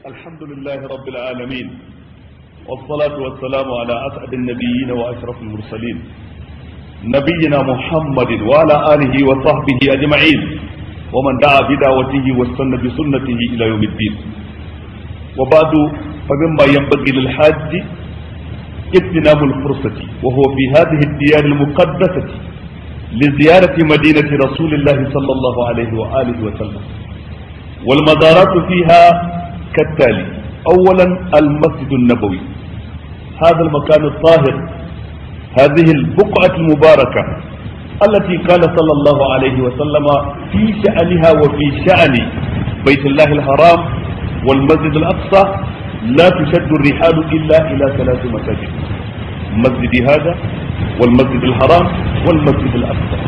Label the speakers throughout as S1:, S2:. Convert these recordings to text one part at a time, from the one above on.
S1: الحمد لله رب العالمين والصلاة والسلام على أسعد النبيين وأشرف المرسلين نبينا محمد وعلى آله وصحبه أجمعين ومن دعا بدعوته واستنى بسنته إلى يوم الدين. وبعد فمما ينبغي للحاج اغتنام الفرصة وهو في هذه الديار المقدسة لزيارة مدينة رسول الله صلى الله عليه وآله وسلم. والمزارات فيها كالتالي: أولا المسجد النبوي، هذا المكان الطاهر، هذه البقعة المباركة التي قال صلى الله عليه وسلم في شأنها وفي شأن بيت الله الحرام والمسجد الأقصى لا تشد الرحال إلا إلى 3 مساجد: مسجد هذا والمسجد الحرام والمسجد الأقصى.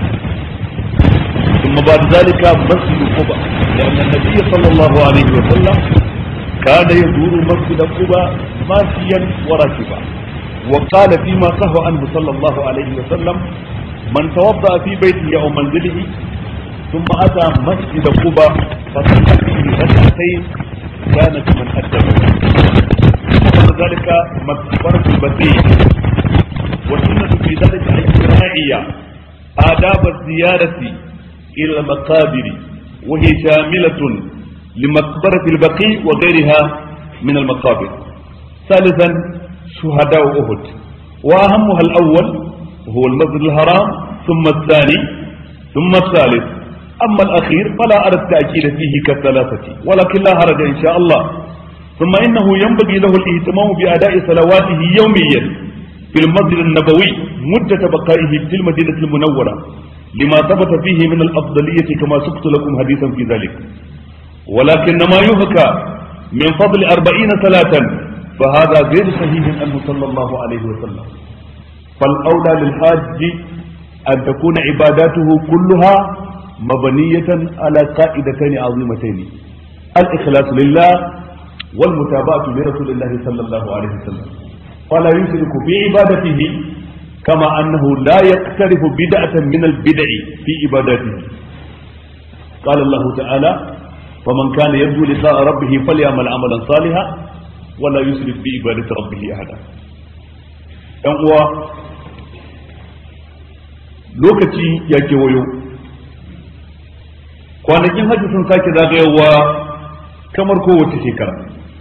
S1: ثم بعد ذلك مسجد قباء، لأن النبي صلى الله عليه وسلم كان يزور مسجد قباء ماشيا وراكبا، وقال فيما صح عنه صلى الله عليه وسلم: من توضأ في بيته أو منزله ثم أتى مسجد قباء فصلى فيه ركعتين كان كمن أدى. وبعد ذلك مقبرة البقيع، والسنة في ذلك الاجتماعية آداب الزيارة إلى المقابر، وهي شاملة لمقبرة البقيع وغيرها من المقابر. ثالثا شهداء أحد، وأهمها الأول هو المسجد الحرام، ثم الثاني، ثم الثالث، أما الأخير فلا أرى التأكيد فيه كالثلاثة، ولكن لا حرج إن شاء الله. ثم إنه ينبغي له الاهتمام بأداء صلواته يوميا في المسجد النبوي مدة بقائه في المدينة المنورة، لما ثبت فيه من الأفضلية كما سقت لكم حديثا في ذلك. ولكن ما يحكى من فضل 40 صلاة فهذا غير صحيح عنه صلى الله عليه وسلم. فالأولى للحاج أن تكون عباداته كلها مبنية على قاعدتين عظيمتين: الإخلاص لله والمتابعة لرسول الله صلى الله عليه وسلم، فلا يشرك في عبادته، كما أنه لا يقترف بدعة من البدع في عباداته. قال الله تعالى: فمن كان يرجو لقاء ربه فليعمل عملا صالحا ولا يشرك بعبادة ربه أحدا. ɗan uwa, lokaci ya kewayo, kwanakin hajji sun sake zagayowa kamar kowace shekara,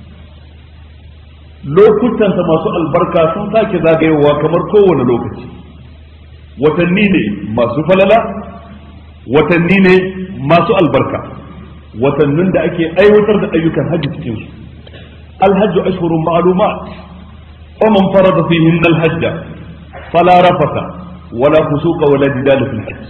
S1: lokutansa masu albarka sun sake zagayowa kamar kowane lokaci. Watanni ne masu falala, watanni ne masu albarka, watannin da ake aiwatar da ayyukan hajji cikin su. Alhajju ashhurun ma'lumat, wa man farada fihinna alhajj fala rafata wala fusuqa wala jidala fil hajj.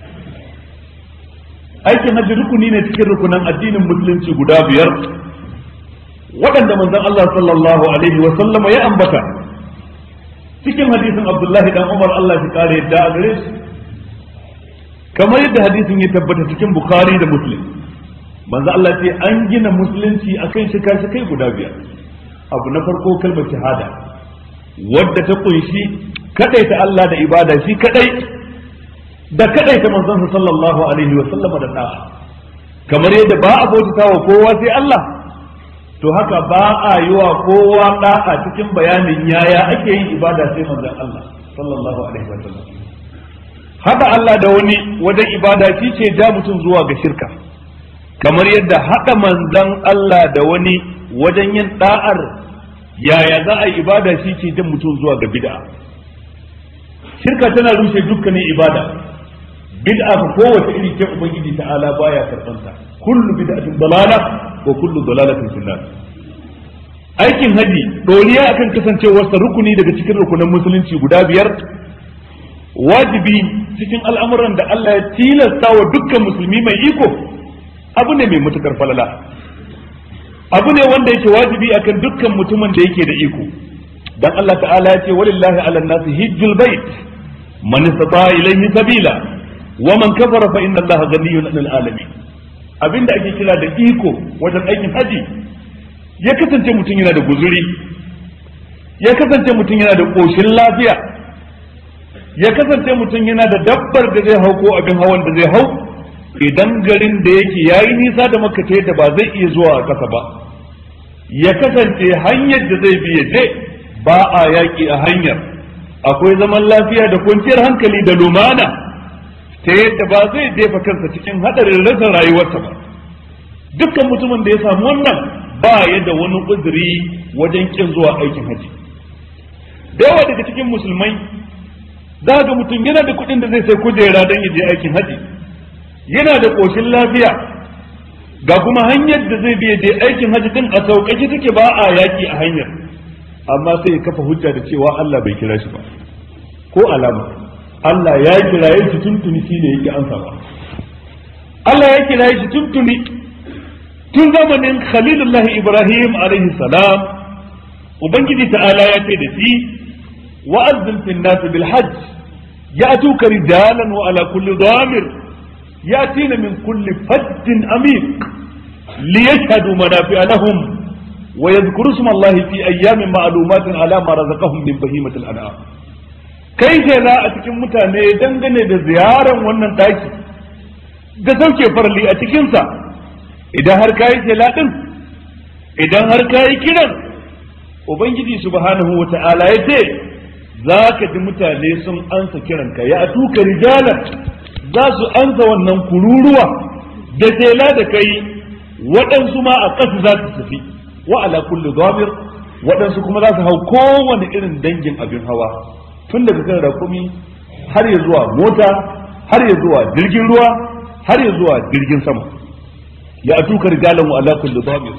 S1: Aikin hajji rukuni ne cikin rukunan addinin musulunci guda 5 waɗanda manzon Allah sallallahu alaihi wa sallama ya ambata cikin hadisin Abdullahi dan Umar, Allah ya kare yadda a gare shi, kamar yadda hadisin ya tabbata cikin Bukhari da Muslim. manzo Allah ce an gina musulunci akan shika-shikai guda 5. Abu na farko kalmar shahada, wadda ta kunshi kadaita Allah da ibada shi kadai, da kadaita manzon sallallahu alaihi wa sallama da da'a. Kamar yadda ba a bautata wa kowa sai Allah, to haka ba a yi wa kowa da'a cikin bayanin yaya ake yin ibada sai manzon Allah sallallahu alaihi wa sallam. Hada Allah da wani wajen ibada shi ce ja mutum zuwa ga shirka, kamar yadda haɗa manzan Allah da wani wajen yin da'ar yaya za a yi ibada shi ke jan mutum zuwa ga bid'a. Shirka tana rushe dukkanin ibada, bid'a ko kowace iri ce ubangiji ta'ala baya karɓanta. Kullu bid'atin dalala wa kullu dalalatin finnar. Aikin haji doriya akan kasancewarsa rukuni daga cikin rukunan musulunci guda 5, wajibi cikin al'amuran da Allah ya tilasta wa dukkan musulmi mai iko, abu ne mai matukar falala, abu ne wanda yake wajibi akan dukkan mutumin da yake da iko. Dan Allah ta'ala ya ce: walillahi 'alan nasi hijjul bait man istata'a ilayhi sabila wa man kafara fa inna Allaha ghaniyyun 'anil alamin. Abinda ake kira da iko wajen aikin haji ya kasance mutum yana da guzuri, ya kasance mutum yana da koshin lafiya, ya kasance mutum yana da dabbar da zai hau ko abin hawan da zai hau, idan garin da yake yayi nisa da Makka ta yadda ba zai iya zuwa a kasa ba, ya kasance hanyar da zai bi ya je ba a yaƙi a hanyar, akwai zaman lafiya da kwanciyar hankali da lumana ta yadda ba zai jefa kansa cikin haɗarin rasa rayuwarsa ba. Dukkan mutumin da ya samu wannan ba ya da wani uzuri wajen kin zuwa aikin haji. Da yawa daga cikin musulmai za ga mutum yana da kuɗin da zai sai kujera don ya je aikin haji, yana da ƙoshin lafiya, ga kuma hanyar da zai biya je aikin haji din a sauƙaƙe take ba a yaƙi a hanyar, amma sai ya kafa hujja da cewa Allah bai kira shi ba ko alama. Allah ya kiraye shi tuntuni shine yake ansa ba. Allah ya kiraye shi tuntuni tun zamanin Khalilullah Ibrahim alaihi salam. Ubangiji ta'ala ya ce da shi wa'azzin fil nas bil hajj ya'tuka rijalan wa ala kulli damir yatina min kulli fajjin amiq liyashhadu manafi'a lahum wa yadhkuru isma Allah fi ayyamin ma'lumatin ala ma razaqahum min bahimatil an'am. Kai kenan a cikin mutane dangane da ziyaran wannan daki da sauke farli a cikin sa, idan har kai din, idan har kai kiran, ubangiji subhanahu wata'ala ya ce zaka ji mutane sun ansa kiranka, ya atuka rijalan, za su ansa wannan kururuwa da tela da kai, waɗansu ma a ƙasa za su tafi, wa ala kulli dhamir, waɗansu kuma za su hau kowane irin dangin abin hawa, tun daga kan rakumi har ya zuwa mota, har ya zuwa jirgin ruwa, har ya zuwa jirgin sama. Ya atuka rijalan wa ala kulli dhamir,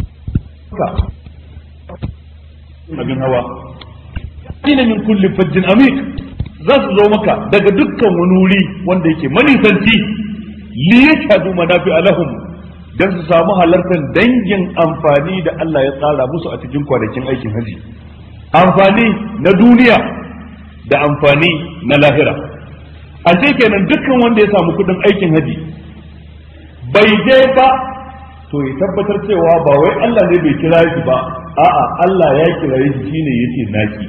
S1: abin hawa ina min kulli fajjin amik, za su zo maka daga dukkan wani wuri wanda yake manisanci, li yashhadu manafi'a lahum, dan su samu halartar dangin amfani da Allah ya tsara musu a cikin kwanakin aikin haji, amfani na duniya da amfani na lahira. A ce kenan dukkan wanda ya samu kudin aikin haji bai je ba, to ya tabbatar cewa ba wai Allah ne bai kira shi ba, a'a Allah ya kira shi shine yace naki.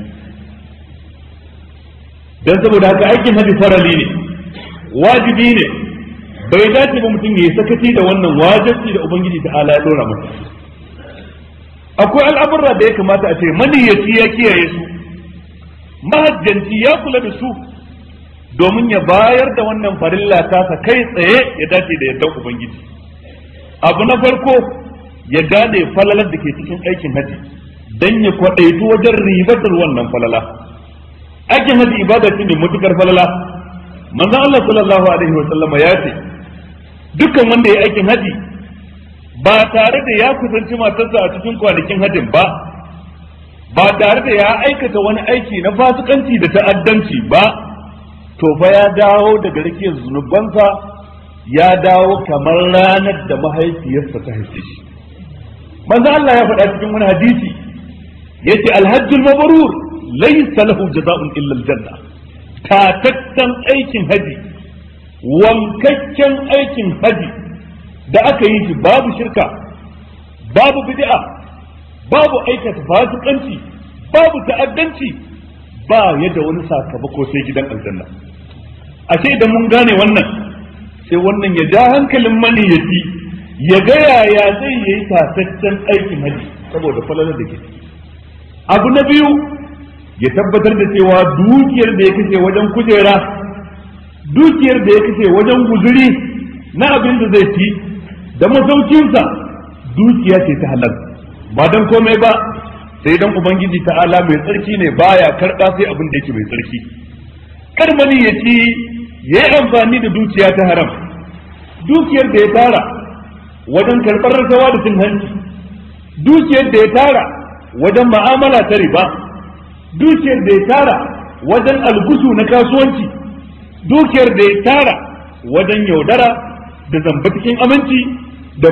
S1: Dan saboda haka aikin haji farali ne, wajibi ne, bai dace ba mutum ya yi sakaci da wannan wajibi da ubangiji ta ala ya dora masa. Akwai al'amurra da ya kamata a ce maniyyaci ya kiyaye su, mahajjanci ya kula da su, domin ya bayar da wannan farilla tasa kai tsaye ya dace da yardar ubangiji. Abu na farko, ya gane falalar da ke cikin aikin haji dan ya kwadaitu wajen ribatar wannan falala. Aikin haji ibada ce mai matukar falala. Manzon Allah sallallahu alaihi wa sallama ya ce dukkan wanda ya aikin haji ba tare da ya kusanci matarsa a cikin kwanakin hajin ba, ba tare da ya aikata wani aiki na fasikanci da ta'addanci ba, to fa ya dawo daga rikiyar zunubansa, ya dawo kamar ranar da mahaifiyarsa ta haife shi. Manzo Allah ya faɗa cikin wani hadisi yace alhajjul mabrur laysa lahu jazaa'un illa aljanna. Tatattan aikin haji, wankakken aikin haji da aka yi shi babu shirka, babu bid'a, babu aikata fasikanci, babu ta'addanci, ba yadda wani sakamako sai gidan aljanna. Ashe idan mun gane wannan, sai wannan ya ja hankalin maniyyaci ya ga yaya zai yi tataccen aikin haji saboda falalar da ke. Abu na biyu, ya tabbatar da cewa dukiyar da ya kashe wajen kujera, dukiyar da ya kashe wajen guzuri na abin da zai ci da masaukinsa, dukiya ce ta halal, ba dan komai ba sai dan ubangiji ta'ala mai tsarki ne, baya karɓa sai abin da yake mai tsarki. Kar maniyyaci ya yi amfani da dukiya ta haram, dukiyar da ya tara wajen karɓar rasawa da cin hanci, dukiyar da ya tara wajen ma'amala ta riba, dukiyar da ya tara wajen algusu na kasuwanci, dukiyar da ya tara wajen yaudara da zamba cikin aminci da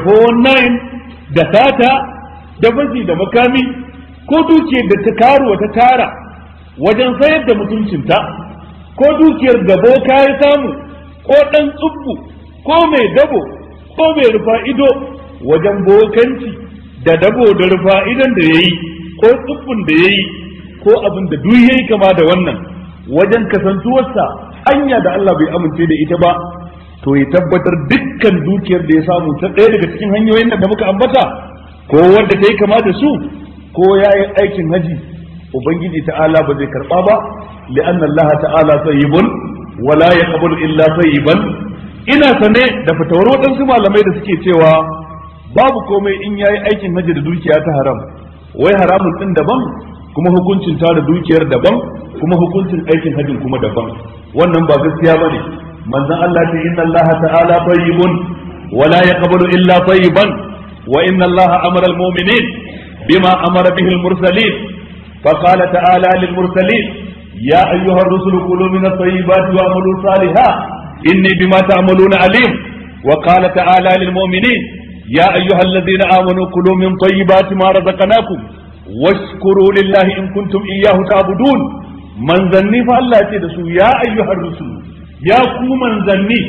S1: 419 da sata da fashi da makami, ko dukiyar da ta karuwa ta tara wajen sayar da mutuncinta, ko dukiyar da boka ya samu, ko ɗan tsubbu, ko mai dabo, ko mai rufa ido wajen bokanci da dabo da rufa idon da ya yi, ko tsubbun da ya yi, ko abin da duk yayi kama da wannan, wajen kasantuwarsa hanya da Allah bai amince da ita ba, to ya tabbatar dukkan dukiyar da ya samu ta ɗaya daga cikin hanyoyin da muka ambata, ko wanda ta yi kama da su ko ya yi aikin haji ubangiji ta'ala ba zai karba ba li'anna Allah ta'ala tayyibun wa la yaqbalu illa tayyiban. Ina sane da fatawar waɗansu malamai da suke cewa babu komai in yayi aikin haji da dukiya ta haram, wai haramun din daban kuma hukuncin ta da dukiyar daban kuma hukuncin aikin hajin kuma daban. Wannan ba gaskiya bane. Manzon Allah ce inna Allah ta'ala tayyibun wa la yaqbalu illa tayyiban wa inna Allah amara al-mu'minin bima amara bihi al-mursalin فقال تعالى للمرسلين يا أيها الرسل كلوا من الطيبات وأعملوا صالحا إني بما تعملون عليم. وقال تعالى للمؤمنين يا أيها الذين آمنوا كلوا من طيبات ما رزقناكم واشكروا لله إن كنتم إياه تعبدون. من ظني فالله تدسوا يا أيها الرسل يا كو من ظني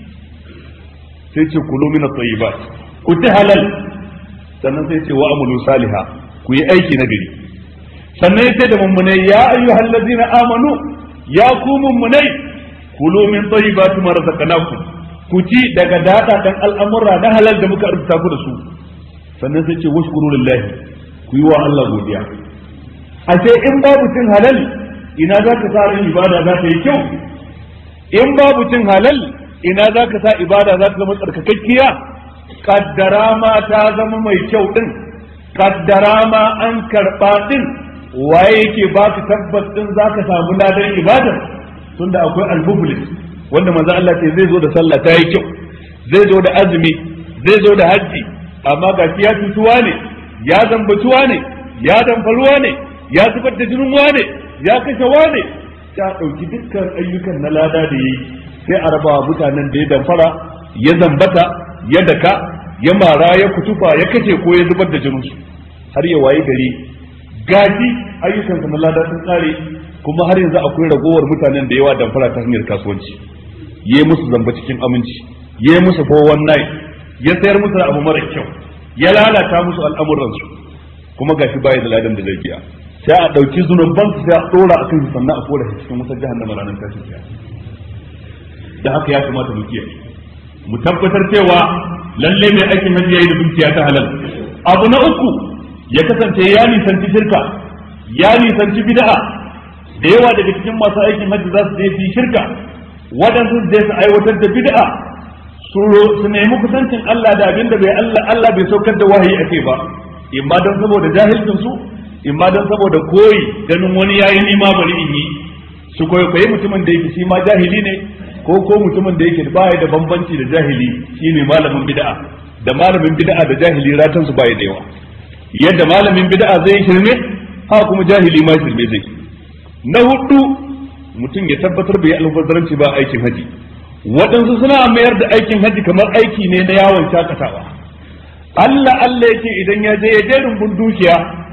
S1: سيتي كلوا من الطيبات كتهلل sannan sai ce wa amalu saliha ku yi aiki na gari. sannan ya ce da mummunai ya ayyuhal ladzina amanu ya ku mummunai kulu min tayyibati ma razaqnakum ku ci daga dadadan al'amura na halal da muka rubuta ku da su. sannan sai ce washkuru lillahi ku yi wa Allah godiya. a ce in babu cin halal ina za ka sa ran ibada za ta yi kyau? in babu cin halal ina za ka sa ibada za ta zama tsarkakakkiya? kaddara ma ta zama mai kyau din, kaddara ma an karba din, waye yake ba ka tabbas din zaka samu ladan ibada? tunda akwai al-muflis wanda manzo Allah ce zai zo da sallah ta yi kyau, zai zo da azumi, zai zo da haji, amma ga ya tutuwa ne, ya zambatuwa ne, ya damfaruwa ne, ya zubar da jinin wane, ya kashe wane, ta dauki dukkan ayyukan na lada da yayi sai a raba mutanen da ya damfara, ya zambata, ya daka, ya mara, ya kutufa, ya kace ko ya zubar da jinin su, har ya wayi gari gaji ayyukansa na lada sun tsare, kuma har yanzu akwai ragowar mutanen da yawa damfara ta hanyar kasuwanci, yayi musu zamba cikin aminci, yayi musu 419, ya sayar musu abu mara kyau, ya lalata musu al'amuransu, kuma gashi baya da ladan da zai biya. sai a dauki zunuban sai a dora akan shi sannan a kora shi cikin wutar jahannama ranar tashin kiyama. da haka ya kamata mu kiyaye, mu tabbatar cewa lalle mai aikin hajji yayi da dukiya ta halal. abu na uku ya kasance ya nisanci shirka, ya nisanci bid'a. da yawa daga cikin masu aikin hajji za su je su yi shirka, waɗansu su je su aiwatar da bid'a, su nemi kusancin Allah da abin da Allah bai saukar da wahayi akai ba, imma don saboda jahilcin su, imma don saboda koyi ganin wani yayi nima bari in yi, su koyi mutumin da yake shi ma jahili ne, ko mutumin da yake baya da bambanci da jahili shine malamin bid'a. da malamin bid'a da jahili ratan su baya da yawa. yadda malamin bid'a zai shirme, ha kuma jahili ma shirme zai. na hudu mutum ya tabbatar bai albazaranci ba aikin haji. waɗansu suna mayar da aikin haji kamar aiki ne na yawon shakatawa. Allah yake idan ya je rumbun dukiya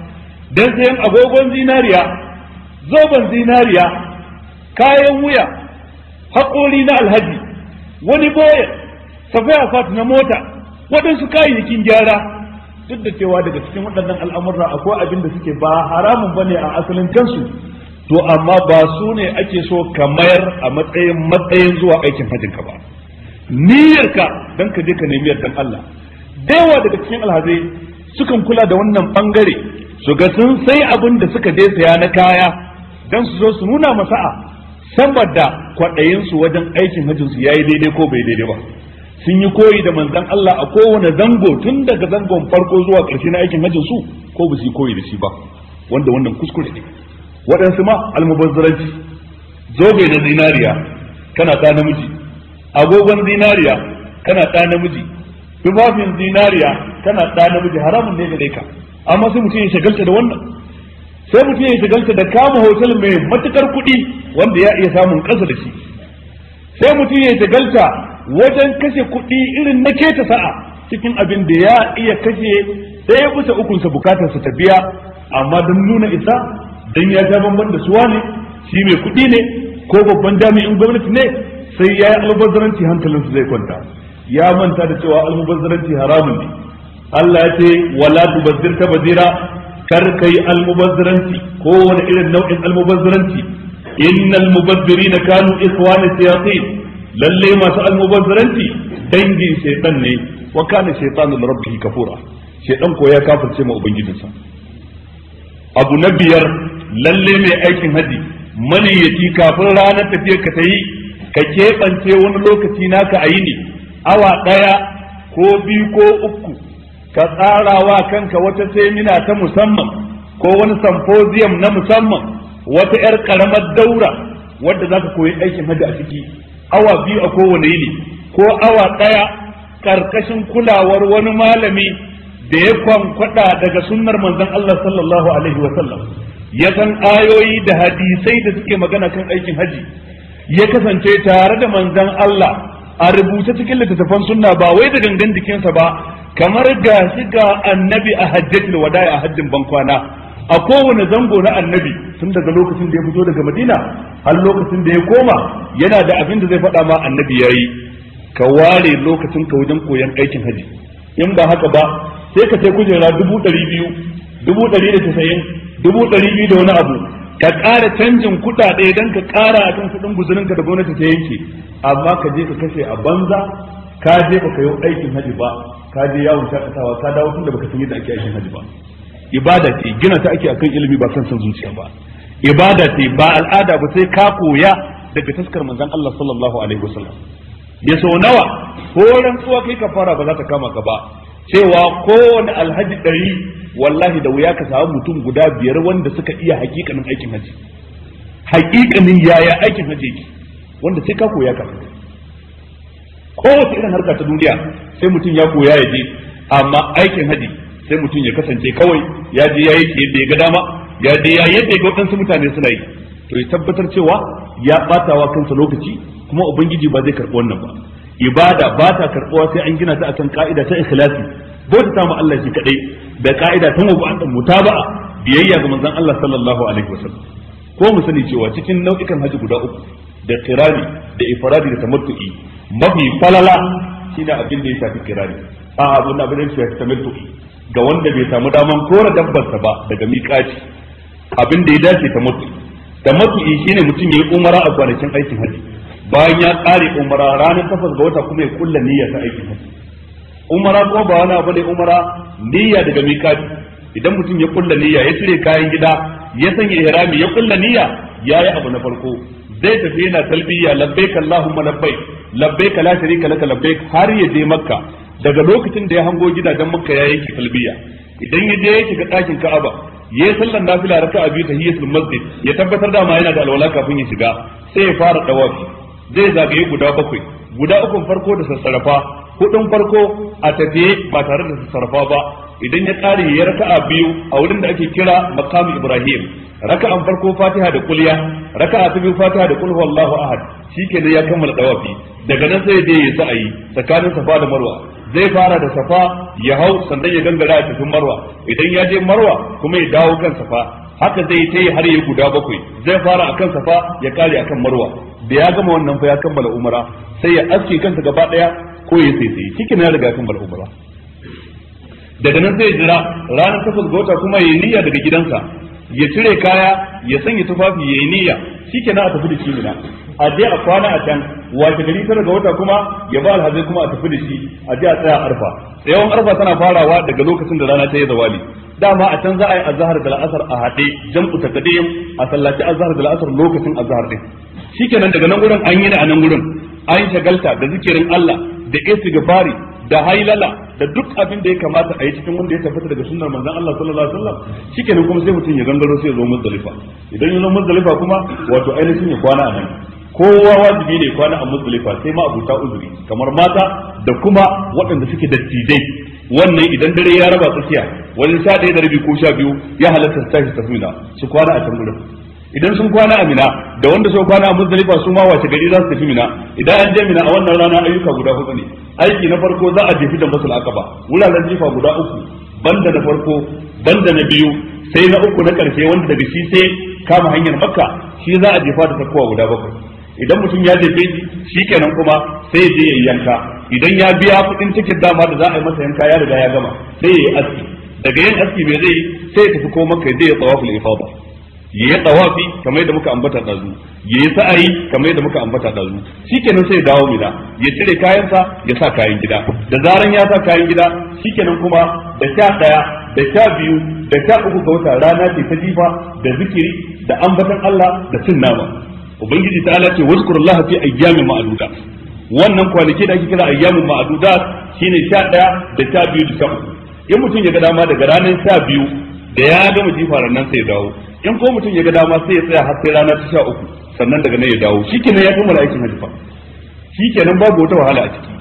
S1: dan sayan agogon zinariya, zoben zinariya, kayan wuya, haƙori na alhaji, wani boye, safiya fat na mota, waɗansu kayayyakin gyara. duk da cewa daga cikin waɗannan al'amurra akwai abin da suke ba haramun bane a asalin kansu, to amma ba su ne ake so ka mayar a matsayin zuwa aikin hajjinka ba. niyyarka dan ka je ka nemi yardan Allah. da yawa daga cikin alhazai sukan kula da wannan bangare, su ga sun sai abin da suka je saya na kaya dan su zo su nuna masa'a saboda kwaɗayin su wajen aikin hajjin su yayi daidai ko bai daidai ba. sun yi koyi da manzon Allah a kowane zango, tun daga zangon farko zuwa ƙarshe na aikin hajjin su, ko ba su yi koyi da shi ba, wanda wannan kuskure ne. waɗansu ma almubazzaranci, zobe na zinariya kana ɗa namiji, agogon zinariya kana ɗa namiji, tufafin zinariya kana ɗa namiji, haramun ne gare ka. amma sai mutum ya shagalta da wannan, sai mutum ya shagalta da kama hotel mai matukar kuɗi wanda ya iya samun ƙasa da shi, sai mutum ya shagalta wajen kashe kuɗi irin na keta sa'a cikin abin da ya iya kashe ɗaya bisa ukunsa bukatarsa ta biya, amma don nuna isa, dan ya ja bamban da suwa ne, shi mai kuɗi ne ko babban jami'in gwamnati ne, sai ya yi almubazzaranci hankalinsu zai kwanta. ya manta da cewa almubazzaranci haramun ne. Allah ya ce wala tubazzir tabzira, kar kai almubazzaranci ko wani irin nau'in almubazzaranci. innal mubazzirina kanu ikhwana shayatin, lalle masu almubazzaranci dangin shaytan ne, wa kana shaytanu li rabbih kafura. shedan ko ya kafirce ma ubangijinsa. Abu na biyar, lalle mai aikin haji maniyyaci kafin ranar tafiyar ka ta yi ka keɓance wani lokaci naka a yi ne awa ɗaya ko biyu ko uku ka tsarawa kanka wata semina ta musamman ko wani symposium na musamman, wata 'yar ƙaramar daura wadda za ka koyi aikin haji a ciki awa biyu a kowane yini ko awa ɗaya ƙarƙashin kulawar wani malami da ya kwankwada daga sunnar manzon Allah sallallahu alaihi wa sallam, ya san ayoyi da hadisai da suke magana kan aikin haji, ya kasance tare da manzon Allah a rubuce cikin littattafan sunna ba wai da gangan jikinsa ba, kamar gashi ga annabi a hajjatul wada'i a hajjin bankwana a kowane zango na annabi tun daga lokacin da ya fito daga Madina har lokacin da ya koma yana da abin da zai faɗa ma annabi yayi. Ka ware lokacin ka wajen koyon aikin haji, in ba haka ba sai ka sai kujera 200,000, 190, 200,000 da wani abu, ka ƙara canjin kuɗaɗe don ka ƙara a kan kuɗin guzurinka da gwamnati ta yanke, amma ka je ka kashe a banza, ka je ka kayo aikin haji ba, ka je yawon shakatawa, ka dawo tun da baka san yadda ake aikin haji ba. Ibada ce gina ta ake akan ilimi ba kan san zuciya ba, ibada ce ba al'ada ba, sai ka koya daga taskar manzon Allah sallallahu alaihi wasallam. Ya sau nawa ko rantsuwa kai ka fara ba za ta kama ka ba cewa kowane alhaji 100 wallahi da wuya ka samu mutum guda 5 wanda suka iya hakikanin aikin haji, hakikanin yaya aikin haji yake, wanda sai ka koya ka. Kowace irin harka ta duniya sai mutum ya koya ya je, amma aikin haji sai mutum ya kasance kawai ya je ya yi yadda ya ga dama, ya je ya yadda ya ga waɗansu mutane suna yi, to ya tabbatar cewa ya ɓatawa kansa lokaci, kuma ubangiji ba zai karɓi wannan ba. Ibada ba ta karɓuwa sai an gina ta akan ka'ida ta ikhlasi, bauta ta ma Allah shi kadai, da ka'ida ta mutaba'a, biyayya ga manzon Allah sallallahu alaihi wasallam. Ko mu sani cewa cikin nau'ikan haji guda uku, da qirani da ifradi da tamattu'i, mafi falala shine abin da ya shafi qirani, abin da ya shafi tamattu'i, ga wanda bai samu daman kora dabbarsa ba daga miƙaci, abin da ya dace tamattu'i shine mutum yayi umara a kwanakin aikin haji, bayan ya kare umara ranar 8 ga wata kuma ya kulla niyya ta aikin haji. Umara ko ba wani abu ne, umara niyya daga miƙati. Idan mutum ya kulla niyya, ya cire kayan gida, ya sanya ihrami, ya kulla niyya, yayi abu na farko, zai tafi yana talbiya labbaik allahumma labbaik labbaik la sharika laka labbaik har ya je makka. Daga lokacin da ya hango gidajen makka ya yanke talbiya, idan ya je ya shiga ɗakin ka'aba yayi sallar nafila raka'a biyu tahiyatul masjid, ya tabbatar da ma yana da alwala kafin ya shiga, sai ya fara dawafi. Zai zagaye guda 7, guda 3 farko da sassarafa, 4 farko a tafiye ba tare da sassarafa ba. Idan ya kare ya raka'a biyu a wurin da ake kira maqam Ibrahim, raka'an farko Fatiha da kulliya, raka'a ta biyu Fatiha da qul huwallahu ahad, shikenan ya kammala dawafi. Daga nan sai dai ya sa'ayi tsakanin Safa da Marwa, zai fara da Safa ya hau sannan ya gangara a cikin Marwa, idan ya je Marwa kuma ya dawo kan Safa, haka zai ta yi har ya guda 7, zai fara akan Safa ya kare akan Marwa. Da ya gama wannan fa ya kammala umara, sai ya aske kansa gaba daya ko ya sai cikin ya riga kammala umara. Daga nan sai ya jira ranar 8 ga wata kuma ya yi niyya daga gidansa, ya cire kaya, ya sanya tufafi, ya yi niyya, shikenan a tafi da shi Mina, a je a kwana a can, wace gari 9 ga wata kuma ya ba alhazai kuma a tafi da shi, a je a tsaya Arfa. Tsayawan Arfa tana farawa daga lokacin da rana ta yi zawali. Dama a can za a yi azhar da al'asar a haɗe, jam'u taqdim, a sallaci azhar da al'asar lokacin azhar din. Shikenan daga nan gurin an yi ne a nan gurin an shagalta da zikirin Allah da istighfari da hailala da duk abin da ya kamata a yi cikin wanda ya tabbata daga sunnar manzon Allah sallallahu alaihi wasallam. Shikenan kuma sai mutum ya gangaro sai ya zo Muzdalifa. Idan ya zo Muzdalifa kuma wato ainihin ya kwana a nan. Kowa wajibi ne kwana a Muzdalifa sai ma abuta uzuri kamar mata da kuma waɗanda suke dattijai. Wannan idan dare ya raba tsakiya wani 11:30 ko 12 ya halatta su tashi tafina su kwana a can gurin. Idan sun kwana a Mina da wanda sun kwana a Muzdalifa su ma wace gari za su tafi Mina. Idan an je Mina a wannan rana ayyuka guda 4 ne. Aiki na farko za a jefi da masul akaba, wuraren jifa guda 3, banda na farko, banda na biyu, sai na 3 na karshe wanda daga shi sai kama hanyar Makka, shi za a jefa da takwa guda 7. Idan mutum ya jefe shi kenan kuma sai ya je ya yanka. Idan ya biya kuɗin tiket dama da za a yi masa yanka ya riga ya gama, sai ya yi aski. Daga yin aski mai zai sai ya tafi ko Makka ya je ya tawaful ifada. yayi tawafi kamar yadda muka ambata dazu, yayi sa'ayi kamar yadda muka ambata dazu, shikenan sai ya dawo Mina, ya cire kayansa ya sa kayan gida. Da zaran ya sa kayan gida shikenan kuma da 11 da 12 da 13 ga wata rana ce ta jifa da zikiri da ambatan Allah da cin nama. Ubangiji ta'ala ce wazkurullaha fi ayyamin ma'dudat. Wannan kwanaki da ake kira ayyamin ma'dudat shine 11 da 12 da 13. In mutum ya ga dama daga ranar 12 da ya gama jifa nan sai ya dawo, in ko mutum ya ga dama sai ya tsaya har sai rana ta 13 sannan daga nan ya dawo, shikenan ya kammala aikin hajji fa, shikenan babu wata wahala a ciki.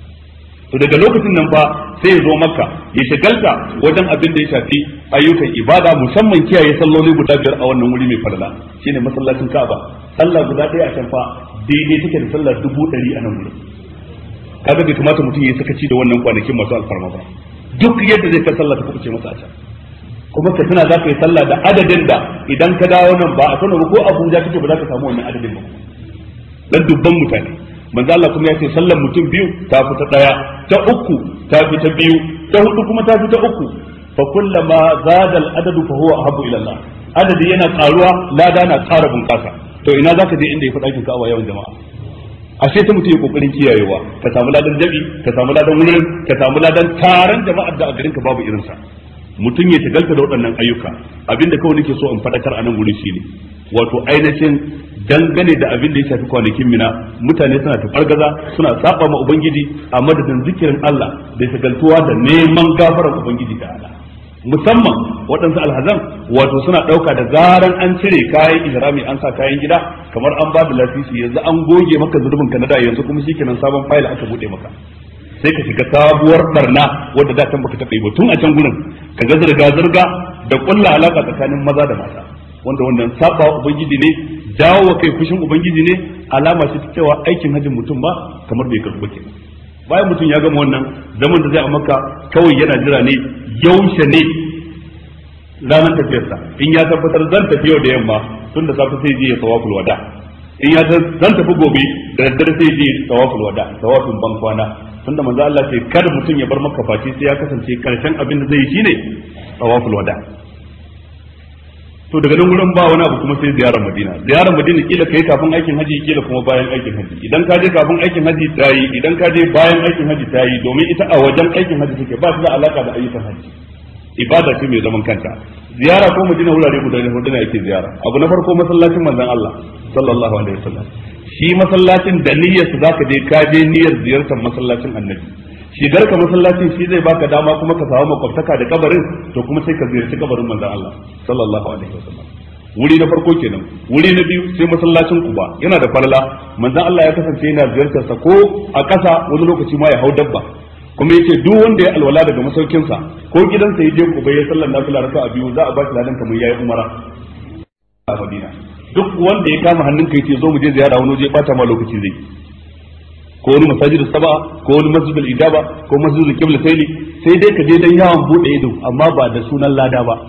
S1: To daga lokacin nan fa sai ya zo Makka ya shagalta wajen abin da ya shafi ayyukan ibada, musamman kiyaye salloli guda 5 a wannan wuri mai falala shine masallacin Ka'aba. Sallah guda ɗaya a can fa daidai take da sallar 100 a nan wurin. Kaga bai kamata mutum ya sakaci da wannan kwanakin masu alfarma ba, duk yadda zai kai sallah ta kuɓuce masa a can. Kuma ka tuna za ka yi sallah da adadin da idan ka dawo nan ba a Kano ko Abuja kake ba za ka samu wannan adadin ba, dan dubban mutane. Manzo Allah kuma ya ce sallar mutum biyu ta fi ta daya, ta uku ta fi ta biyu, ta hudu kuma ta fi ta uku. Fa kullama zada al-adadu fa huwa ahabbu ila Allah. Adadi yana karuwa, lada na ƙara bunƙasa. To ina zaka je inda ya faɗa kin Ka'aba yawan jama'a? Ashe ta mutum ya kokarin kiyayewa, ka samu ladan jabi, ka samu ladan wurin, ka samu ladan taron jama'ar da a garin ka babu irin sa. Mutum ya tagalta da waɗannan ayyuka. Abinda kawai nake so in faɗakar a nan gurin shine wato ainihin dangane da abin da ya shafi kwanakin Mina, mutane suna tafargaza, suna saba ma ubangiji a madadin zikirin Allah da tagaltuwa da neman gafarar ubangiji da Allah. Musamman waɗansu alhazan wato suna ɗauka da zaran an cire kayan ihrami an sa kayan gida kamar an ba da lasisi, yanzu an goge maka zurbin ka na da, yanzu kuma shikenan sabon fayil aka bude maka, sai ka shiga sabuwar barna wadda da can baka taɓa yi ba tun a can gurin ka ga zirga da kulla alaka tsakanin maza da mata, wanda wannan saba ubangiji ne, jawo kai fushin ubangiji ne, alama ce ta cewa aikin hajjin mutum ba kamar bai karɓi ke. Bayan mutum ya gama wannan zaman da zai a Makka kawai yana jira ne yaushe ne ranar tafiyarsa. In ya tabbatar zan tafi yau da yamma, tun da safe sai je ya tawaful wada. In ya zan tafi gobe da daddare sai je tawaful wada, tawafin ban kwana. Tunda manzo Allah ce kada mutum ya bar Makka face sai ya kasance karshen abin da zai yi shine tawaful wada. To daga nan gurin ba wani abu kuma sai ziyarar Madina. Ziyarar Madina kila kai kafin aikin haji, kila kuma bayan aikin haji. Idan ka je kafin aikin haji tayi, idan ka je bayan aikin haji tayi, domin ita a wajen aikin haji take, ba ta da alaka da ayyukan haji. Ibada ce mai zaman kanta. Ziyara ko Madina wurare guda hudu ne ake ziyara. Abu na farko masallacin manzon Allah sallallahu alaihi wasallam. Shi masallacin da niyyar su zaka je, ka je niyyar ziyartar masallacin Annabi. Shigar ka masallacin shi zai baka dama kuma ka samu makwabtaka da kabarin, to kuma sai ka ziyarci kabarin manzon Allah sallallahu alaihi wasallam. Wuri na farko kenan. Wuri na biyu sai masallacin Quba, yana da falala. Manzon Allah ya kasance yana ziyartar sa ko a ƙasa, wani lokaci ma ya hau dabba. Kuma yace duk wanda ya alwala daga masaukin sa ko gidansa ya je Quba ya sallar nafila raka'a biyu, za a ba shi ladan kamar yayi umara a Madina. Duk wanda ya kama hannunka yace zo mu je ziyara wani waje, bata ma lokaci zai, ko wani masajid saba, ko wani masjidul ijaba, ko masjidul qiblatayn, sai dai ka je dan yawon bude ido, amma ba da sunan lada ba.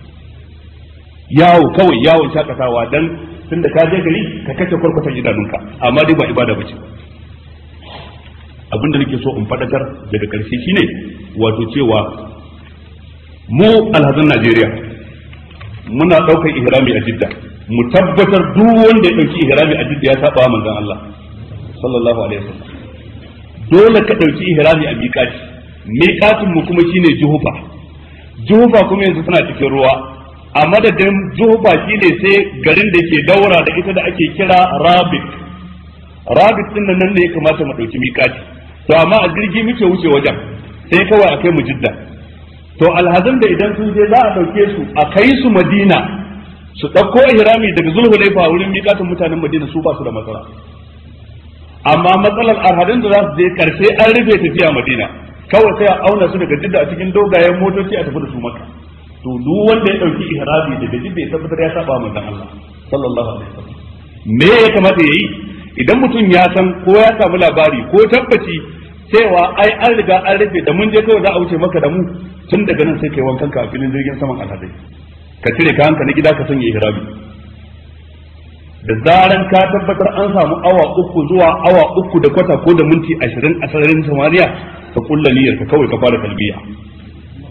S1: Yawo kawai, yawon shakatawa, dan tunda ka je gari ka kace kurkutan idanunka, amma dai ba ibada bace. Abinda nake so in fadakar daga karshe shine wato cewa mu alhazan Najeriya muna daukar ihrami a Jidda, mu tabbatar duk wanda ya dauki ihrami a Jidda ya saba manzon Allah sallallahu alaihi wasallam. Dole ka dauki ihrami a miqatin mu kuma shine Juhufa. Juhufa kuma yanzu tana cikin ruwa, a madadin Juhufa shine sai garin da ke daura da ita da ake kira Rabit din nan ne ya kamata mu dauki miqati. To amma a jirgi muke wuce wajen, sai kawai a kai mu Jidda. To alhazan da idan sun je za a dauke su a kai su Madina, su dauko ihrami daga Zulhulaifa wurin miqatin mutanen Madina, su ba su da matsala. Amma matsalar arhadin da za su je karshe an rufe tafiya Madina, kawai sai a auna su daga Jidda a cikin dogayen motoci a tafi da su Makka. To duk wanda ya dauki ihrami daga Jidda ya tabbatar ya saba manzon Allah sallallahu alaihi wasallam. Me ya kamata yayi? Idan mutum ya san ko ya samu labari ko tabbaci cewa ai an riga an rufe, da mun je kawai za a wuce maka da mu, tun daga nan sai kai wankan ka a filin jirgin saman alhadai, ka cire kayanka na gida ka sanya ihrami. Da zaran ka tabbatar an samu awa 3 zuwa awa 3 da kwata ko da minti 20 a sararin samariya, ka kulla niyyar ka kawai ka fara talbiya.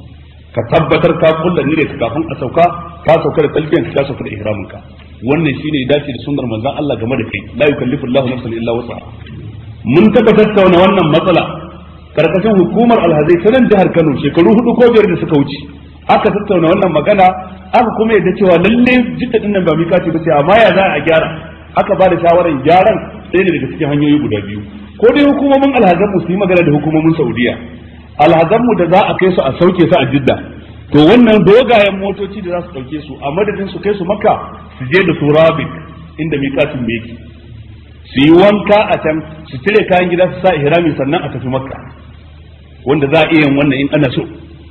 S1: ka tabbatar ka kulla ne ka kafin a sauka ka sauka da talbiyan ka sauka da ihramin ka wannan shine dace da sunnar manzon Allah game da kai la yukallifu Allahu nafsan illa wus'aha mun tabbatar da wannan matsala karkashin hukumar alhazai ta nan jihar Kano shekaru 4 ko 5 da suka wuce aka tattauna wannan magana aka kuma yadda cewa lalle jidda din nan ba mikati ba ce amma ya za a gyara aka ba da shawarar gyaran sai ne daga cikin hanyoyi guda biyu ko dai hukumomin alhazan mu su yi magana da hukumomin Saudiya alhazan mu da za a kai su a sauke su a Jidda to wannan dogayen motoci da za su dauke su a madadin su kai su Makka su je da su Rabik inda mikatin me yake su yi wanka a can su cire kayan gida su sa ihrami sannan a tafi Makka wanda za a iya yin wannan in ana so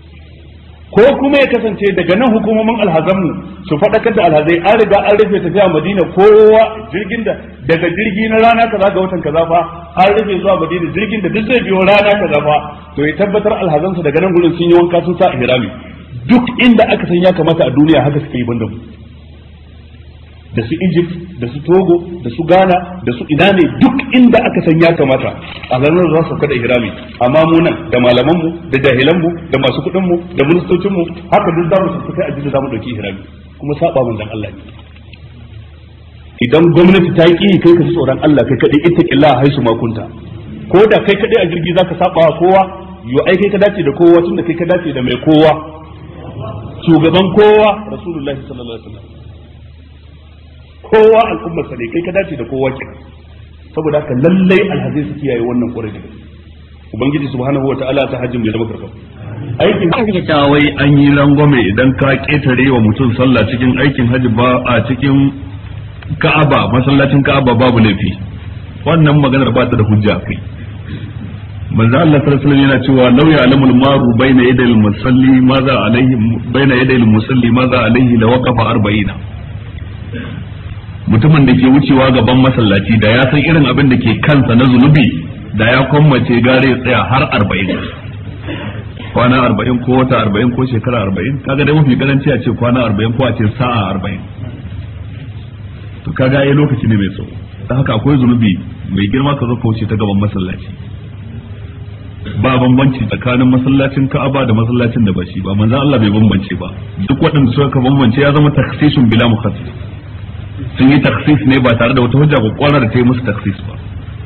S1: ko kuma ya kasance daga nan hukumomin alhazanmu su faɗakar da alhazai an riga an rufe tafiya Madina kowa jirgin da daga jirgi na rana kaza ga watan kaza fa an rufe zuwa Madina jirgin da duk zai biyo rana kaza fa to ya tabbatar alhazansu daga nan gurin sun yi wanka sun sa ihrami duk inda aka san ya kamata a duniya haka suke yi banda mu da su Egypt da su Togo da su Ghana da su ina ne duk inda aka san ya kamata a ranar za su kada ihrami amma mu nan da malaman mu da jahilan mu da masu kuɗin mu da ministocin mu haka duk zamu su kai ajin da zamu dauki ihrami kuma saba manzon Allah ne idan gwamnati ta yi kai ka ji tsoron Allah kai kadai ittaqillah haisu makunta ko da kai kadai a jirgi zaka saba wa kowa yo ai kai ka dace da kowa tunda kai ka dace da mai kowa shugaban kowa rasulullahi sallallahu alaihi wasallam kowa al'ummar sa ne kai ka dace da kowa kenan saboda haka lallai alhazai su kiyaye wannan ƙwarai da gaske ubangiji subhanahu wataala ta hajjin bai zama karfa aikin hajji
S2: ta wai an yi rangwame idan ka ketare wa mutum sallah cikin aikin hajji ba a cikin Ka'aba masallacin Ka'aba babu laifi wannan maganar ba ta da hujja kai manzo Allah sallallahu alaihi yana cewa law ya'lamul maru baina yadayil musalli maza alaihi baina yadayil musalli maza alaihi la waqafa 40 mutumin da ke wucewa gaban masallaci da ya san irin abin da ke kansa na zunubi da ya kwammace gare tsaya har 40 kwana 40 ko wata 40 ko shekara 40 kaga dai mafi karanci a ce kwana 40 ko a ce sa'a 40 to kaga ai lokaci ne mai tsawo dan haka akwai zunubi mai girma ka zo ka wuce ta gaban masallaci ba bambanci tsakanin masallacin Ka'aba da masallacin da ba shi ba manzon Allah bai bambance ba duk waɗanda suka bambance ya zama takhsisun bila mukhassis sun yi taksis ne ba tare da wata hujja ko kwarar da ta yi musu taksis ba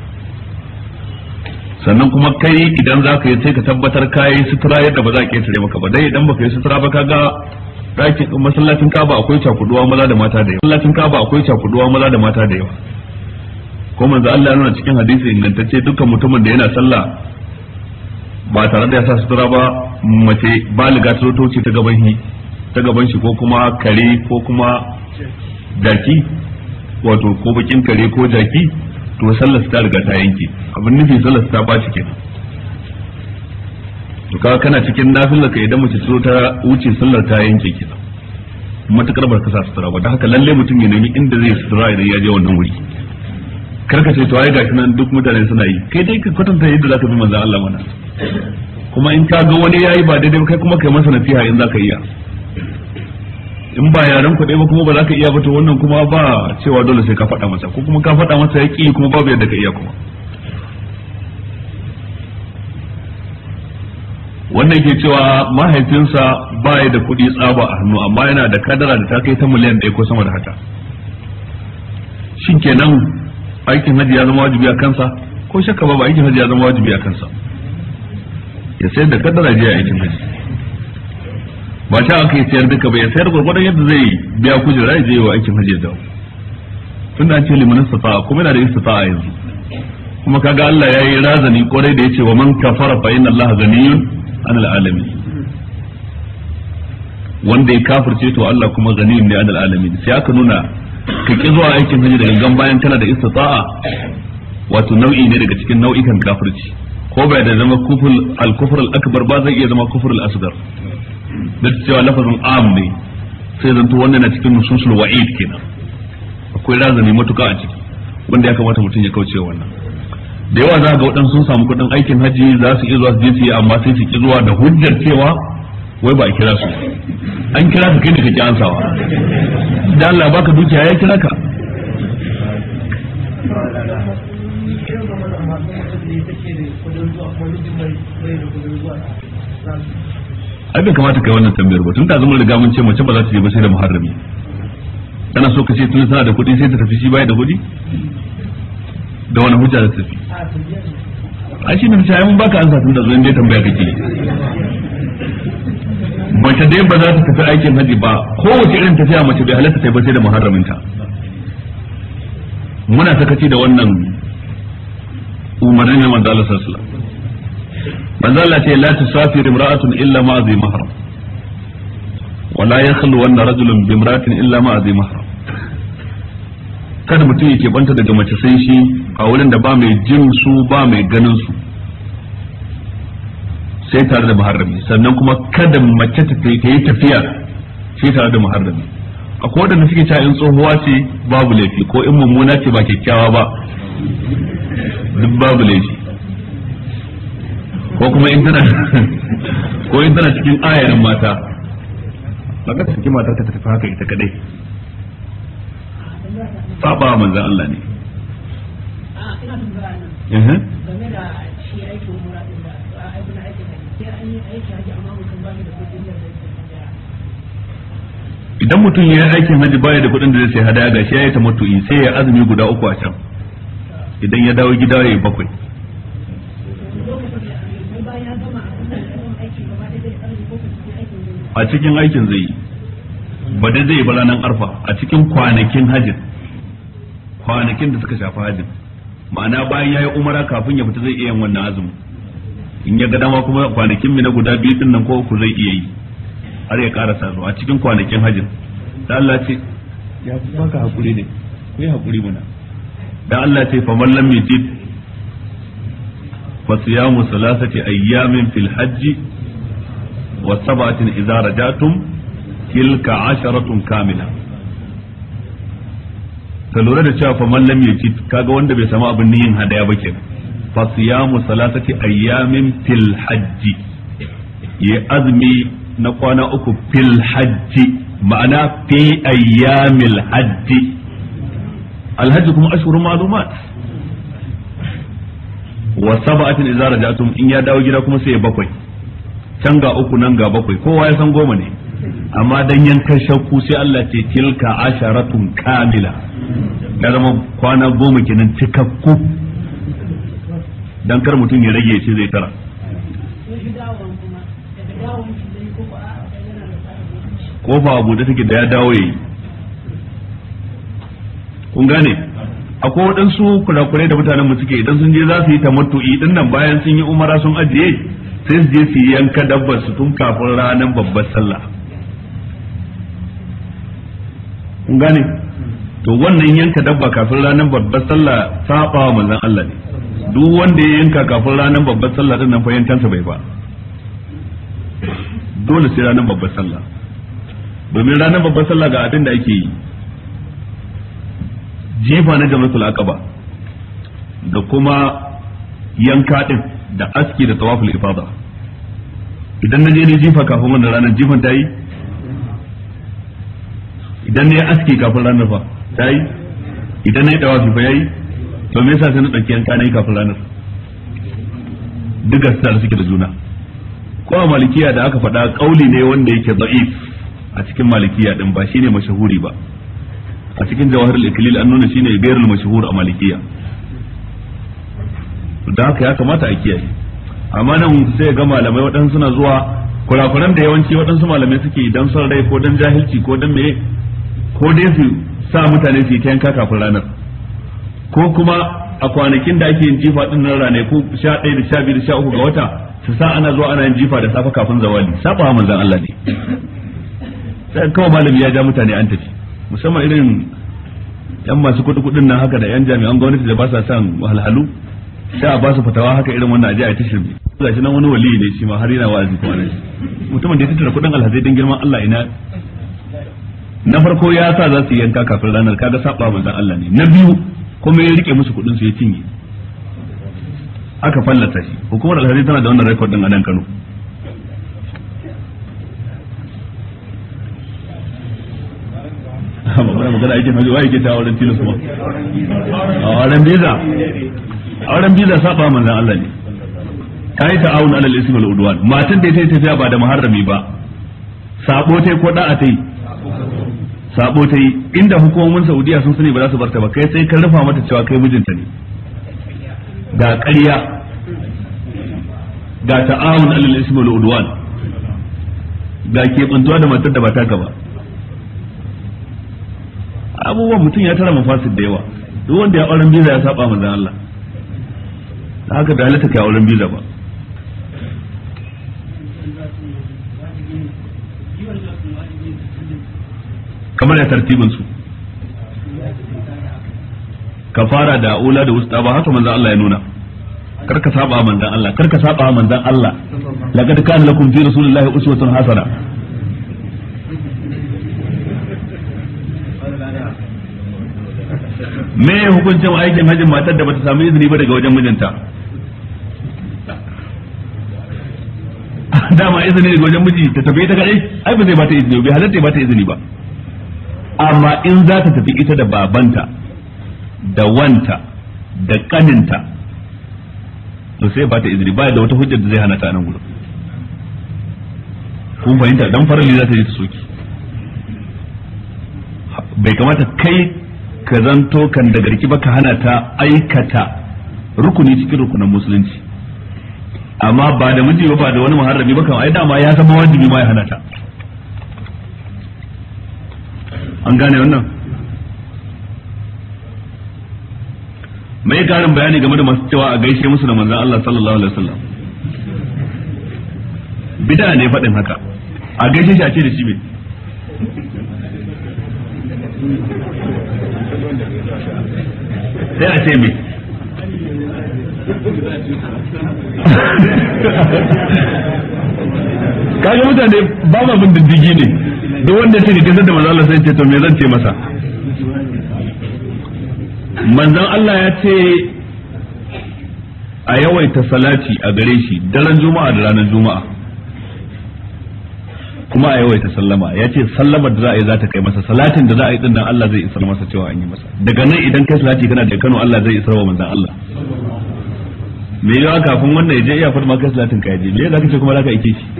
S2: sannan kuma kai idan za ka yi sai ka tabbatar ka yi sutura yadda ba za ka ketare maka ba dai idan baka yi sutura ba kaga ɗakin masallacin Ka'aba akwai cakuduwa maza da mata da yawa masallacin Ka'aba akwai cakuduwa maza da mata da yawa ko manzo Allah ya nuna cikin hadisi ingantacce dukkan mutumin da yana sallah ba tare da ya sa sutura ba mace baliga ta zo ta gaban shi ko kuma kare ko kuma jaki wato ko bakin kare ko jaki to sallar ta riga ta yanke abin nufi sallar ta ba cikin to kaga kana cikin nafilar ka idan mace so ta wuce sallar ta yanke kina matukar barka sa sutura ba dan haka lalle mutum ya nemi inda zai sutura idan ya je wannan wuri karka ce to ai gashi nan duk mutane suna yi kai dai ka kwatanta yadda zaka bi manzon Allah mana kuma in ka ga wani yayi ba daidai kai kuma kai masa nasiha in zaka iya in ba yaran ku dai ba kuma ba za ka iya ba to wannan kuma ba cewa dole sai ka faɗa masa ko kuma ka faɗa masa ya ƙi kuma babu yadda ka iya kuma wannan ke cewa mahaifinsa ba ya da kuɗi tsaba a hannu amma yana da kadara da ta kai ta miliyan 1 ko sama da haka shin kenan aikin hajji ya zama wajibi a kansa ko shakka ba aikin hajji ya zama wajibi a kansa ya sayar da kadara je aikin hajji ba ta aka yi sayar duka ba ya sayar gwargwadon yadda zai biya kujera ya je wa aikin hajji da tun da an ce limanin safa'a kuma yana da istita'a yanzu kuma kaga Allah ya yi razani kwarai da ya ce wa man kafara fa inna Allah ganiyun anil alamin wanda ya kafirce to Allah kuma ganiyun ne anil alamin sai aka nuna ka ki zuwa aikin hajji da gangan bayan kana da istita'a wato nau'i ne daga cikin nau'ikan kafirci ko bai da zama al-kufr al-akbar ba zai iya zama kufr al-asghar da cewa lafazin am ne sai zanto wannan na cikin nususul wa'id kenan akwai razani matuka a ciki wanda ya kamata mutum ya kauce wannan da yawa za ga waɗansu sun samu kuɗin aikin hajji za su iya zuwa su je su yi amma sai su ki zuwa da hujjar cewa wai ba a kira su an kira ka kai ne kake ansawa da Allah baka dukiya ya kira ka ai bai kamata kai wannan tambayar ba tun da zama riga mun ce mace ba za ta je ba sai da muharrami kana so ka ce tun tana da kuɗi sai ta tafi shi baya da kuɗi da wani hujja da tafi ai shi ne sai mun baka ansa tun da zuwan dai tambaya kake mace dai ba za ta tafi aikin haji ba kowace irin tafiya mace bai halatta ta ba sai da muharraminta muna sakaci da wannan umarnin manzo Allah sallallahu alaihi wasallam manzo Allah ce la tusafir imra'atun illa ma'a zi mahram wa la yakhlu wanna rajulun bi imra'atin illa ma'a zi mahram kada mutum yake banta daga mace sai shi a wurin da ba mai jin su ba mai ganin su sai tare da muharrami sannan kuma kada mace ta yi tafiya sai tare da muharrami akwai wadanda suke cewa in tsohuwa ce babu laifi ko in mummuna ce ba kyakkyawa ba duk babu laifi ko kuma in tana cikin ayarin mata baka cikin mata ta tafi haka ita kadai saba manzon Allah ne game da shi aikin muradin da aikin sai an yi aiki haji amma mutum ba da kudin da zai idan mutum ya yi aikin haji baya da kudin da zai sai hadaya gashi ya yi tamattu'i sai ya azumi guda 3 a can idan ya dawo gida ya yi 7 a cikin aikin zai yi ba da zai ba ranar arfa a cikin kwanakin hajjin kwanakin da suka shafi hajjin ma'ana bayan ya yi umara kafin ya fita zai iya yin wannan azumi in ya ga dama kuma kwanakin mina guda 2 din nan ko 3 zai iya yi har ya karasa zuwa a cikin kwanakin hajjin da Allah ce ya baka hakuri ne ku yi hakuri mana da Allah ce fa man lam yajid fa siyamu salasati ayyamin fil hajji wa sab'atin idza rajatum tilka 'asharatun kamila ka lura da cewa fa man lam yajid kaga wanda bai samu abin yin hadaya ba kenan fa siyamu salasati ayyamin fil hajji ya azmi na kwana 3 fil hajji ma'ana fi ayyamil hajji alhajji kuma ashhurun ma'lumat wa sab'atin idza raja'tum in ya dawo gida kuma sai ya 7 can ga 3 nan ga 7 kowa ya san 10 ne amma dan yankan shakku sai Allah ce tilka asharatun kamila ya zama kwana 10 kenan cikakku dan kar mutum ya rage shi zai tara kofa abu da take da ya dawo yayi kun gane akwai waɗansu kurakurai da mutanen mu suke idan sun je za su yi tamattu'i din nan bayan sun yi umara sun ajiye sai su je su yanka dabbar su tun kafin ranar babbar sallah kun gane to wannan yanka dabba kafin ranar babbar sallah saba wa manzon Allah ne duk wanda ya yanka kafin ranar babbar sallah din nan fa yankansa bai ba dole sai ranar babbar sallah domin ranar babbar sallah ga abin da ake yi jifa na jamratul aqaba da kuma yanka din da aski da tawaful ifada idan na je ne jifa kafin wannan ranar jifan ta yi idan ne aski kafin ranar fa ta yi idan ne tawafi fa yayi to me yasa sai na dauki yanka ne kafin ranar duka sai suke da juna ko a malikiya da aka faɗa kauli ne wanda yake da'if a cikin malikiya din ba shine mashahuri ba a cikin jawahirul iklil an nuna shine gairul mashhur a malikiya da haka ya kamata a kiyaye amma nan sai ga malamai waɗansu suna zuwa kurakuran da yawanci waɗansu malamai suke idan son rai ko dan jahilci ko dan meye ko dai su sa mutane su yi ta yanka kafin ranar ko kuma a kwanakin da ake yin jifa din nan rane ko 11 da 12 da 13 ga wata su sa ana zuwa ana yin jifa da safa kafin zawali saba manzon Allah ne sai kawai malami ya ja mutane an tafi musamman irin yan masu kudin nan haka da yan jami'an gwamnati da ba sa son wahalhalu sai a ba su fatawa haka irin wannan aje a ta shirme gashi nan wani wali ne shi ma har yana wa'azi kuma nan mutumin da ya tattara kudin alhazai don girman Allah ina na farko ya sa za su yanka kafin ranar kaga saba manzon Allah ne na biyu kuma ya rike musu kudin su ya cinye aka fallata shi hukumar alhazai tana da wannan record din a nan Kano magana aikin hajji wai yake ta auren tilas kuma auren biza saba manzon Allah ne ta yi ta'awun alal ismi wal udwan matan da ta yi tafiya ba da muharrami ba sabo tai ko da'a tai sabo tai inda hukumomin Saudiya sun sani ba za su barta ba kai sai ka rufa mata cewa kai mijinta ne ga ƙarya ga ta'awun alal ismi wal udwan ga keɓantuwa da matar da ba ta gaba abubuwan mutum ya tara mafasid da yawa duk wanda ya auren biza ya saba manzon Allah da haka da halatta kai auren biza ba kamar ya tartibin su ka fara da ula da wusta ba haka manzon Allah ya nuna karka saba manzon Allah karka saba manzon Allah laqad kana lakum fi rasulillahi uswatun hasana me hukuncin aikin hajjin matar da bata samu izini ba daga wajen mijinta dama izini daga wajen miji ta tafi ta kadai ai ba zai bata izini bai halatta ba ta izini ba amma in za ta tafi ita da babanta da wanta da kaninta to sai ba ta izini ba da wata hujjar da zai hana ta nan gudu kun fahimta dan farali za ta je ta soki bai kamata kai ka zanto kan da garki ba ka hana ta aikata rukuni cikin rukunan musulunci amma ba da miji ba da wani muharrami ba kan ai dama ya zama wajibi ma ya hana ta an gane wannan mai karin bayani game da masu cewa a gaishe musu da manzon Allah sallallahu alaihi wasallam bid'a ne faɗin haka a gaishe shi a ce da shi me sai a ce me kaga mutane ba ma bin diddigi ne duk wanda ya ce gasar da manzon Allah sai ce to me zan ce masa manzon Allah ya ce a yawaita salati a gare shi daren juma'a da ranar juma'a kuma a yawaita sallama ya ce sallamar da za a yi za ta kai masa salatin da za a yi din Allah zai isar masa cewa an yi masa daga nan idan kai salati kana da Kano Allah zai isar wa manzon Allah me yawa kafin wannan yaje iya fara maka salatin ka yaje me zaka ce kuma zaka aike shi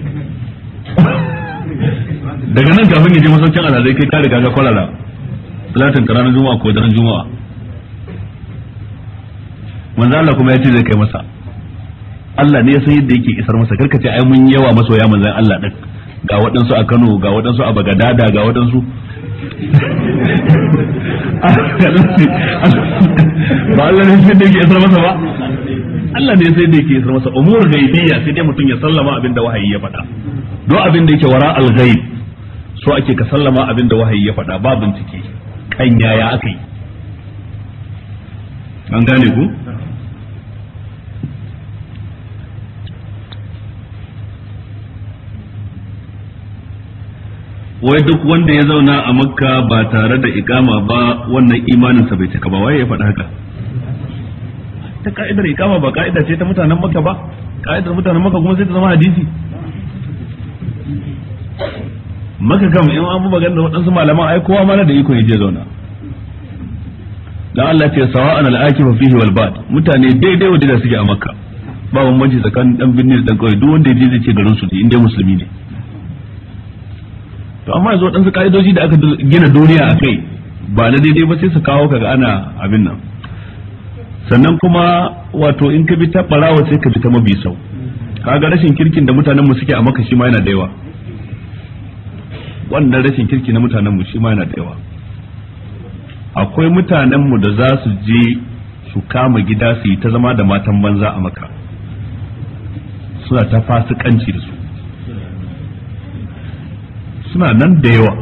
S2: daga nan kafin yaje masaukin Allah zai kai ka riga ka kwarara salatin ka ranar juma'a ko daren juma'a manzon Allah kuma ya ce zai kai masa Allah ne ya san yadda yake isar masa karka ce ai mun yawa masoya manzon Allah din ga waɗansu a Kano ga waɗansu a Bagadada ga waɗansu ba Allah ne sai da yake isar masa ba Allah ne sai da yake isar masa umur ghaibiyya sai dai mutum ya sallama abin da wahayi ya faɗa don abin da yake wara al-ghaib so ake ka sallama abin da wahayi ya faɗa ba bincike kan yaya akai an gane ku wai duk wanda ya zauna a makka ba tare da ikama ba wannan imaninsa bai cika ba waye ya faɗa haka ta ka'idar ikama ba ka'ida ce ta mutanen makka ba ka'idar mutanen makka kuma sai ta zama hadisi maka kam in an magana da waɗansu malaman ai kowa mana da iko ya je zauna dan Allah ce sawa'an al-akifu fihi wal bad mutane daidai wanda suke a makka ba bambanci tsakanin dan binni da dan kauye duk wanda ya je zai ce garin su ne inda musulmi ne to amma yanzu waɗansu ka'idoji da aka gina duniya a kai ba na daidai ba sai su kawo kaga ana abin nan sannan kuma wato in ka bi ta barawa sai ka bi ta mabisau kaga rashin kirkin da mutanen mu suke a maka shi ma yana da yawa wannan rashin kirki na mutanen mu shi ma yana da yawa akwai mutanen mu da za su je su kama gida su yi ta zama da matan banza a maka suna ta fasikanci da su suna nan da yawa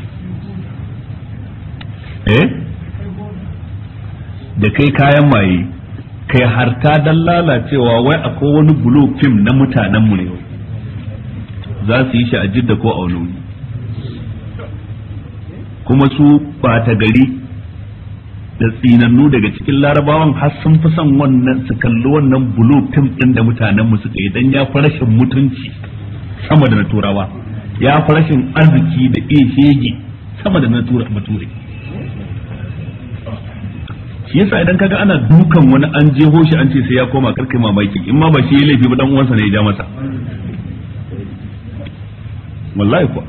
S2: da kai kayan maye kai harta dan lalacewa wai akwai wani bulo film na mutanenmu ne za su yi shi a Jidda ko a wani kuma su ɓata gari da tsinannu daga cikin larabawan har sun fi son wannan su kalli wannan bulo film din da mutanenmu suka yi dan ya fi rashin mutunci sama da na turawa ya fi rashin arziki da iya shege sama da na bature shi yasa idan kaga ana dukan wani an jeho shi an ce sai ya koma karkai mamaki in ma ba shi ya laifi ba dan uwansa ne ya ja masa wallahi kuwa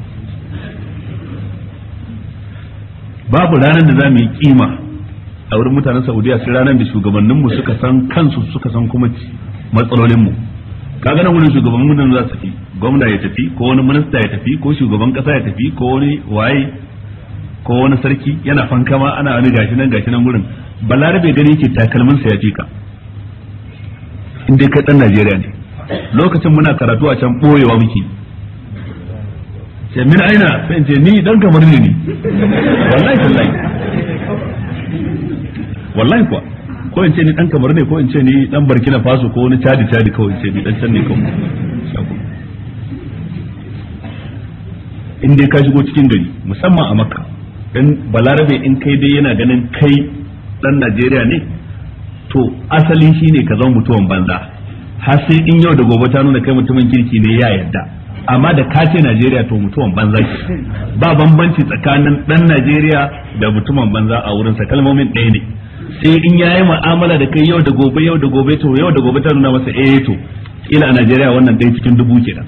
S2: babu ranar da za mu yi kima a wurin mutanen Saudiya sai ranar da shugabanninmu suka san kansu suka san kuma matsalolinmu kaga nan wurin shugabanmu nan za su tafi gwamna ya tafi ko wani minista ya tafi ko shugaban kasa ya tafi ko wani waye ko wani sarki yana fankama ana wani gashi nan wurin balarabe gani yake takalmin sa ya fika in dai kai dan Najeriya ne lokacin muna karatu a can boyewa muke sai min aina sai in ce ni dan kamar ne wallahi kuwa ko in ce ni dan kamar ne ko in ce ni dan Burkina Faso ko wani Chadi kawai in ce ni dan can ne kawai in dai ka shigo cikin gari musamman a Makka dan balarabe in kai dai yana ganin kai dan Najeriya ne to asalin shine ka zama mutumin banza har sai in yau da gobe ta nuna kai mutumin kirki ne ya yarda amma da ka ce Najeriya to mutumin banza ke ba bambanci tsakanin dan Najeriya da mutumin banza a wurin sa kalmomin ɗaya ne sai in yayi mu'amala da kai yau da gobe to yau da gobe ta nuna masa to ila a Najeriya wannan ɗaya cikin 1000 kenan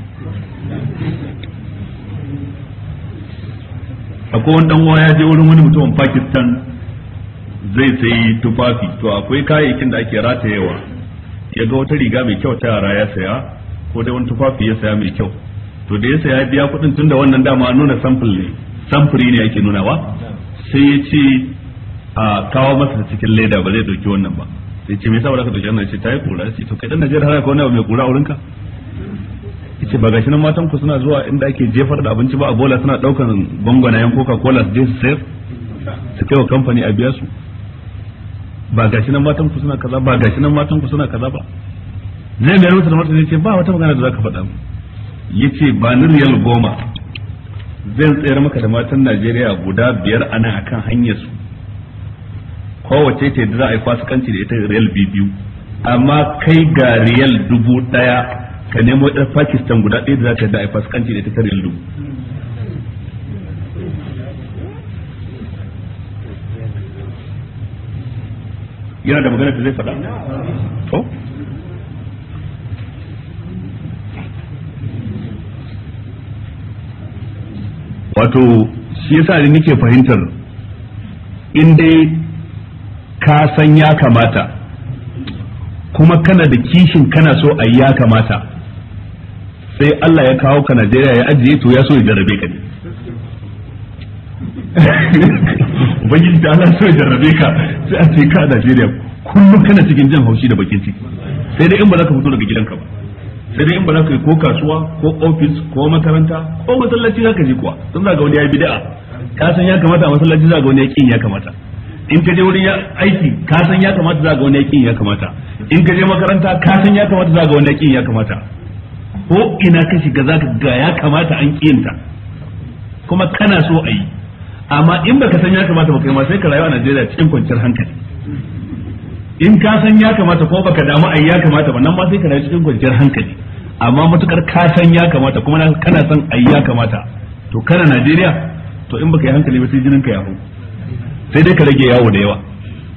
S2: akwai wani dan uwa ya je wurin wani mutumin Pakistan zai sayi tufafi to akwai kayayyakin da ake ratayewa ya ga wata riga mai kyau ta yara ya saya ko dai wani tufafi ya saya mai kyau to da ya saya biya kuɗin tunda wannan dama nuna samfuri ne ake nunawa sai ya ce a kawo masa cikin leda ba zai dauki wannan ba sai ce me yasa ba za ka dauki wannan ce ta yi kura sai to kai dan Najeriya har ka wani abu mai kura a wurinka yace ba gashi nan matan ku suna zuwa inda ake jefar da abinci ba a bola suna daukan gwangwanayen Coca-Cola su je su sayar su kai wa kamfani a biya su ba gashi nan matan ku suna kaza ba gashi nan matan ku suna kaza ba zai mai rubuta da martani yace ba wata magana da zaka faɗa mu yace ba ni riyal 10 zan tsayar maka da matan Najeriya guda 5 anan akan hanyar su kowace ce da za a yi fasikanci da ita riyal 2 amma kai ga riyal 1000 ka nemo ɗan Pakistan guda ɗaya da za ta da a yi fasikanci da ita ta riyal 1000 yana da magana da zai faɗa to wato shi yasa ne nake fahimtar in dai ka san ya kamata kuma kana da kishin kana so a ya kamata sai Allah ya kawo ka Najeriya ya ajiye to ya so ya jarrabe ka ne ubangiji da Allah so ya jarrabe ka sai a ce ka a Najeriya kullum kana cikin jin haushi da bakin ciki sai dai in ba za ka fito daga gidanka ba sai dai in ba za ka yi ko kasuwa ko ofis ko makaranta ko masallaci za ka je kuwa sun za ga wani ya yi bid'a ka san ya kamata a masallaci za ga wani ya kin ya kamata in ka je wurin aiki ka san ya kamata za ga wani ya kin ya kamata in ka je makaranta ka san ya kamata za ga wani ya kin ya kamata ko ina ka shiga za ka ga ya kamata an kiyinta kuma kana so a yi amma in baka san ya kamata ba kai ma sai ka rayu a Najeriya cikin kwanciyar hankali in ka san ya kamata ko baka damu ai ya kamata ba nan ma sai ka rayu cikin kwanciyar hankali amma matukar ka san ya kamata kuma kana san ai ya kamata to kana Najeriya to in baka yi hankali ba sai jinin ka ya hau sai dai ka rage yawo da yawa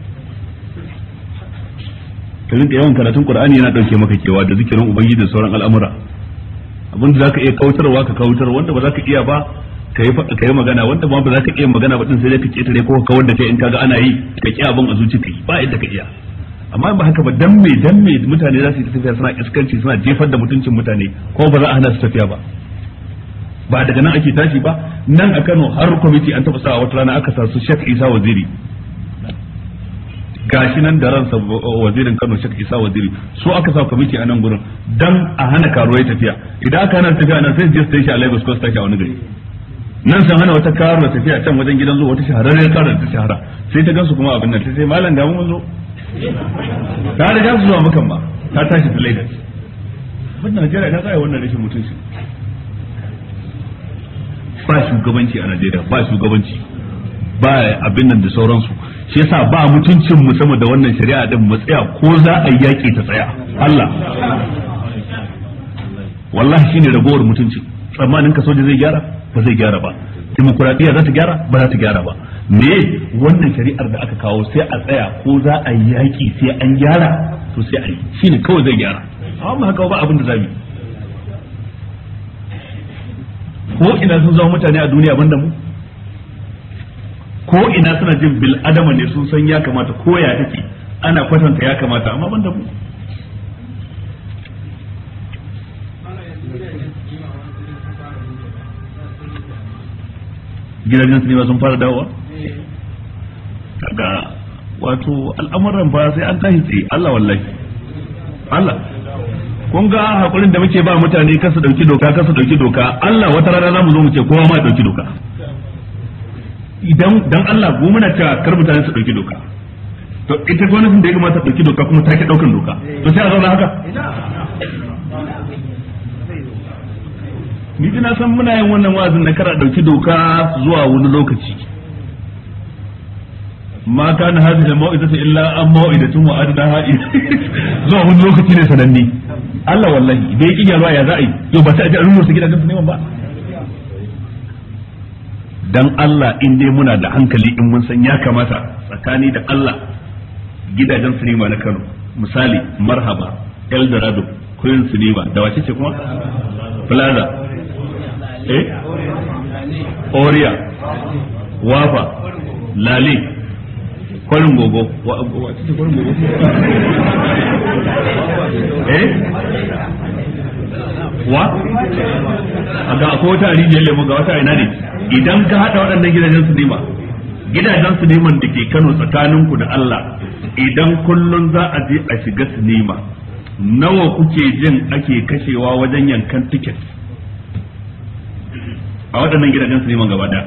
S2: ka rinka yawan karatun Qur'ani yana dauke maka kewa da zikirin ubangiji da sauran al'amura abinda zaka iya kautarwa ka kautar wanda ba zaka iya ba ka yi magana wanda ba za ka iya magana ba din sai dai ka ketare ko ka kawar da kai in kaga ana yi ka ki abin a zuci kai ba yadda ka iya amma ba haka ba dan me mutane za su yi tafiya suna iskanci suna jefar da mutuncin mutane ko ba za a hana su tafiya ba daga nan ake tashi ba nan a Kano har kwamiti an taɓa sa wata rana aka sa su Sheikh Isa Waziri gashi nan da ransa wazirin Kano Sheikh Isa Waziri su aka sa kwamiti a nan gurin dan a hana karuwai tafiya idan aka hana tafiya nan sai je su tashi a Lagos ko su tashi a wani gari nan san hana wata karuwa tafiya can wajen gidan zuwa wata shahararriyar karuwa ta shahara sai ta gansu kuma abin nan ta sai malam ga mun zo ta riga su zuwa mukan ba ta tashi ta Lagos wannan Najeriya ta tsaya wannan rashin mutunci ba shugabanci a Najeriya ba shugabanci ba abin nan da sauransu shi yasa ba mutuncin mu sama da wannan shari'a din mu tsaya ko za a yaki ta tsaya Allah wallahi shine ragowar mutunci tsammanin ka soja zai gyara ba zai gyara ba demokradiyya za ta gyara ba za ta gyara ba me wannan shari'ar da aka kawo sai a tsaya ko za a yi yaƙi sai an gyara to sai a yi shine kawai zai gyara amma haka ba abin da zamu ko ina sun zama mutane a duniya banda mu ko ina suna jin bil adama ne sun san ya kamata ko ya take ana kwatanta ya kamata amma banda mu gidajen sinima sun fara dawowa kaga wato al'amuran ba sai an tashi tsaye Allah wallahi Allah kun ga hakurin da muke ba mutane kasa dauki doka Allah wata rana zamu zo mu ce kowa ma dauki doka idan dan Allah go muna cewa kar mutane su dauki doka to ita gwamnatin da ya kamata dauki doka kuma ta ke daukan doka to sai a zauna haka ni dina san muna yin wannan wa'azin na kara dauki doka zuwa wani lokaci ma kana hadhihi al-mau'izatu illa an mau'idatun wa'adnaha zuwa wani lokaci ne sananne Allah wallahi da yake yarwa ya za'i yau ba ta aje an rusa gidajen su neman ba dan Allah in dai muna da hankali in mun san ya kamata tsakani da Allah gidajen sinima na Kano misali Marhaba Eldorado Queen Cinema da wace ce kuma Plaza Oriya Wafa Lale Kwarin Gogo wace ce Kwarin Gogo wa ga akwai wata rijiyar lemo ga wata ina ne idan ka hada waɗannan gidajen sinima da ke Kano tsakaninku da Allah idan kullun za a je a shiga sinima nawa kuke jin ake kashewa wajen yankan tiket a waɗannan gidajen sinima gaba da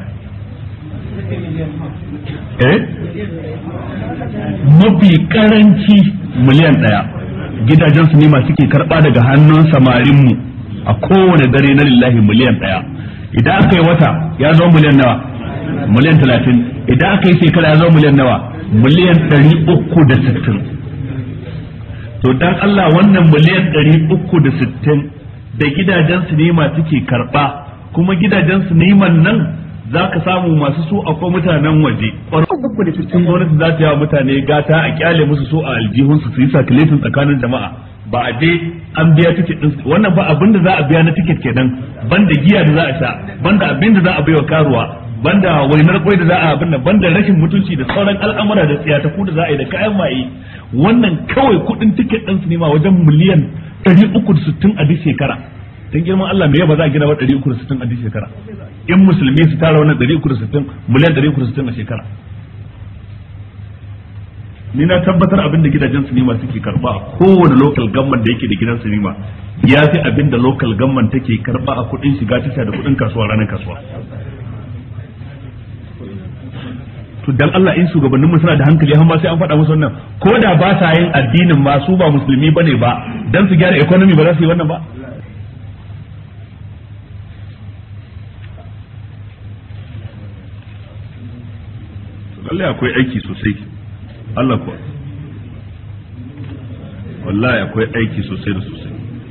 S2: mafi karanci miliyan 1 gidajen sinima suke karɓa daga hannun samarinmu a kowane dare na lillahi miliyan 1 idan aka yi wata ya zama miliyan nawa miliyan 30 idan aka yi shekara ya zama miliyan nawa miliyan 360 to dan Allah wannan miliyan 360 da gidajen sinima suke karba kuma gidajen siniman nan za ka samu masu su akwai mutanen waje ƙwararru da cikin gwamnati za ta yawa mutane gata a kyale musu so a aljihunsu su yi sakiletin tsakanin jama'a ba a je an biya tiket din wannan ba abin da za a biya na tiket kenan banda giya da za a sha banda abin da za a baiwa karuwa banda wainar kwai da za a abin nan banda rashin mutunci da sauran al'amura da tsiyataku da za a yi da kayan maye wannan kawai kudin tiket din sinima wajen miliyan 360 a duk shekara dan girman Allah me ba za a gina ba 360 a duk shekara in musulmi su tara wannan 360 miliyan 360 a shekara ni na tabbatar abin da gidajen sinima suke karba a kowane local government da yake da gidan sinima ya fi abin da local government take karba a kudin shiga tasha da kudin kasuwa ranar kasuwa to dan Allah in shugabannin mu suna da hankali har ma sai an faɗa musu wannan ko da ba sa yin addinin ma su ba musulmi bane ba dan su gyara economy ba za su yi wannan ba wallahi akwai aiki sosai Allah kuwa wallahi akwai aiki sosai da sosai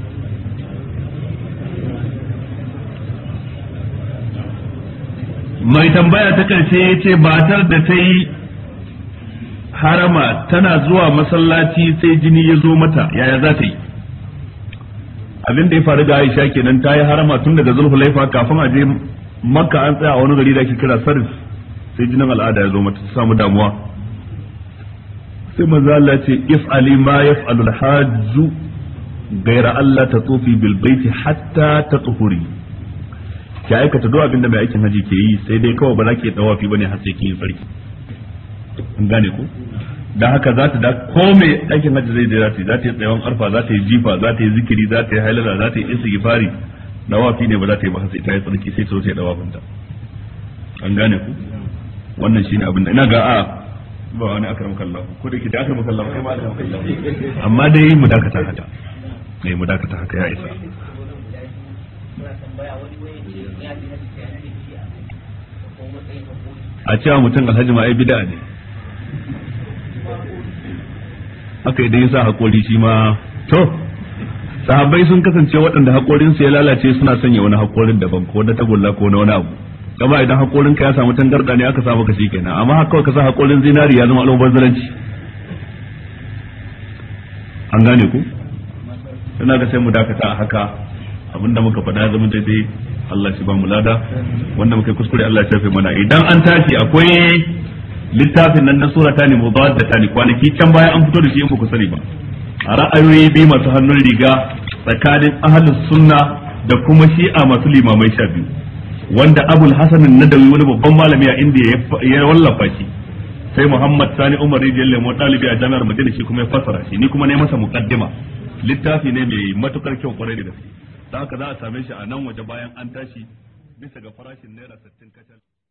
S2: mai tambaya ta karshe ya ce batar da ta yi harama tana zuwa masallaci sai jini ya zo mata yaya za ta yi abin da ya faru ga Aisha kenan ta yi harama tun daga Zulhulaifa kafin a je Makka an tsaya a wani gari da ake kira Sarif sai jinin al'ada ya zo mata ta samu damuwa sai manzo Allah ce if'ali ma yaf'alul hajju gaira Allah tatufi bil baiti hatta tatuhuri ki aikata duk abin da mai aikin haji ke yi sai dai kawai ba za ki tawafi bane har sai kin yi sarki an gane ko dan haka za ta da ko mai aikin haji zai da za ta yi tsayawan arfa za ta yi jifa za ta yi zikiri za ta yi halala za ta yi istighfari dawafi ne ba za ta yi ba sai ta yi sarki sai ta zo ta yi dawafin ta an gane ku wannan shine abin da ina ga a ba wani akramaka Allah ko da ke da akramaka Allah kai ma akramaka Allah amma dai mu dakata haka mu dakata haka ya isa a cewa mutum alhaji ma ai bid'a ne haka idan yasa hakori shi ma to sahabbai sun kasance waɗanda hakorin su ya lalace suna sanya wani hakorin daban ko na tagulla ko na wani abu kama idan hakorin ka ya samu tangarda ne aka sa maka shikenan, amma haka kawai ka sa hakorin zinari ya zama almubazzaranci. An gane ku? Ina ga sai mu dakata a haka, abinda muka faɗa zama daidai Allah shi ba mu lada, wanda muka kuskure Allah ya shafe mana. Idan an tashi akwai littafin nan na surata ne mudawaddata ne, kwanaki can baya an fito da shi in ku sani ba, a ra'ayoyi biyu masu hannun riga tsakanin ahlus sunna da kuma shi'a masu limamai 12, wanda Abul Hasan an-Nadawi wani babban malami a Indiya ya wallafa shi, sai Muhammad Sani Umar Rijiyar Lemo ɗalibi a jami'ar Madina shi kuma ya fassara shi, ni kuma ne masa muqaddima. Littafi ne mai matukar kyau kwarai da gaske, da haka za a same shi a nan waje bayan an tashi bisa ga farashin naira 60 kacal.